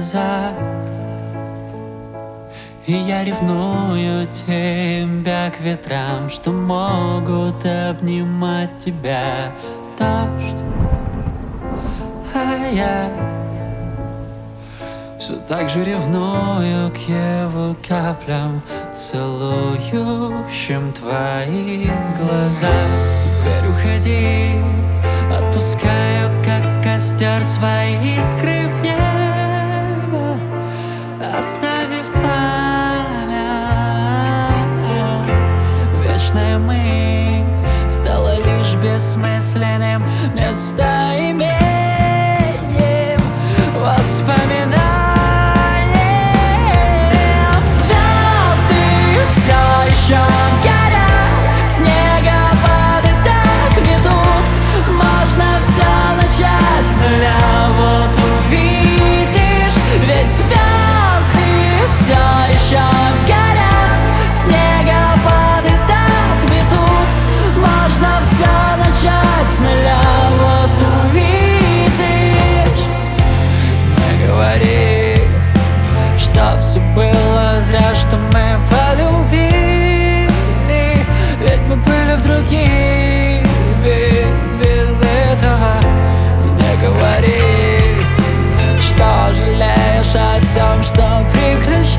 глаза. И я ревную тебя к ветрам, что могут обнимать тебя. Дождь, а я все так же ревную к его каплям, целующим твои глаза. Теперь уходи, отпускаю, как костер, свои искры в небо, оставив пламя. Вечное мы стало лишь бессмысленным местоимением воспоминаний. Все еще горят, снегопады так метут. Можно все начать с нуля, вот увидишь. Ведь звезды все еще горят, снегопады так метут. Можно все начать с нуля, вот увидишь. Не говори, что все было зря, что мы полюбили. Ведь мы были в других без этого. И не говори, что жалеешь о всем, что приключилось.